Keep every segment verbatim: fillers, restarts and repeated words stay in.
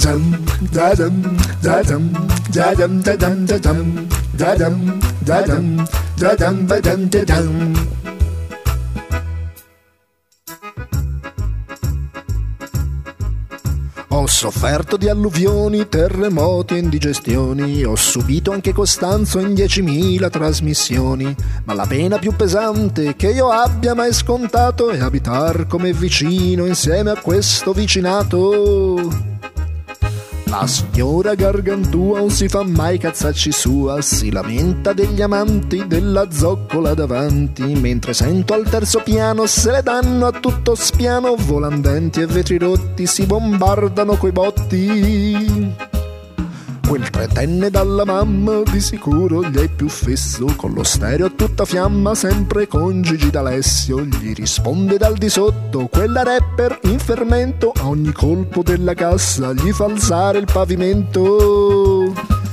da-dum, da-dum, da-dum, da-dum, da-dum, da-dum, da-dum, da-dum, da-dum, da-dum, da-dum. Ho sofferto di alluvioni, terremoti e indigestioni, ho subito anche Costanzo in diecimila trasmissioni, ma la pena più pesante che io abbia mai scontato è abitar come vicino insieme a questo vicinato. La signora Gargantua non si fa mai cazzacci sua, si lamenta degli amanti della zoccola davanti, mentre sento al terzo piano se le danno a tutto spiano, volandenti e vetri rotti si bombardano coi botti. Quel tretenne dalla mamma di sicuro gli è più fesso, con lo stereo a tutta fiamma sempre con Gigi D'Alessio. Gli risponde dal di sotto quella rapper in fermento, a ogni colpo della cassa gli fa alzare il pavimento.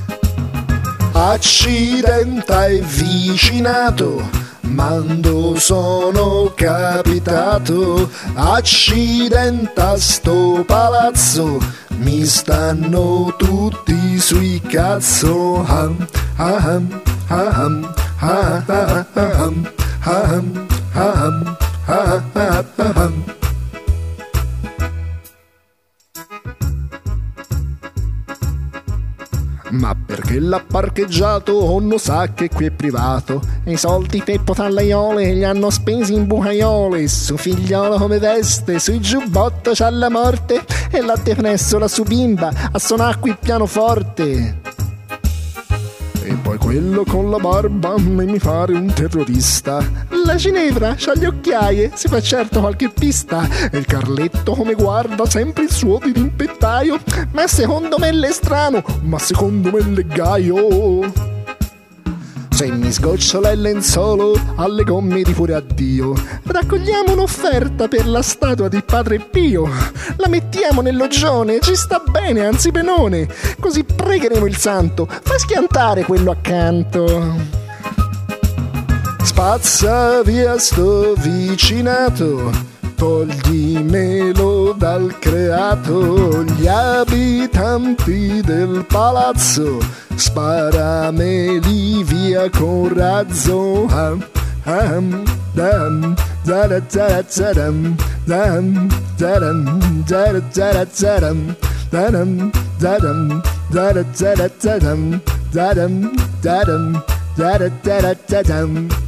Accidenta e vicinato, mando sono capitato, accidenta sto palazzo, mi stanno tutti sui cazzo. Ham, ham, ham, ham, ham, ham, ham, ham, ham, ham. Ma perché l'ha parcheggiato o non sa che qui è privato, e i soldi Peppo Tallaiole gli hanno spesi in bucaiole, su figliolo come veste, sui giubbotto c'ha la morte, e l'ha depresso la sua bimba a suonar qui il pianoforte. E poi quello con la barba mi pare un terrorista, la Ginevra c'ha le occhiaie, si fa certo qualche pista, e il Carletto come guarda sempre il suo dirimpettaio, ma secondo me l'è strano, ma secondo me l'è gaio. Se mi sgocciola il lenzuolo alle gomme di pure addio, raccogliamo un'offerta per la statua di Padre Pio, la mettiamo nel loggione, ci sta bene, anzi benone, così pregheremo il santo, fa schiantare quello accanto. Spazza via sto vicinato, toglimelo dal creato, gli abitanti del palazzo sparameli via con razzo. Ham, ham, dam, zara, zara, zaram, dam, zaram, zara, zara, zaram, daram, zaram, zara, zara, zaram, zaram, zaram, zara, zara, zaram.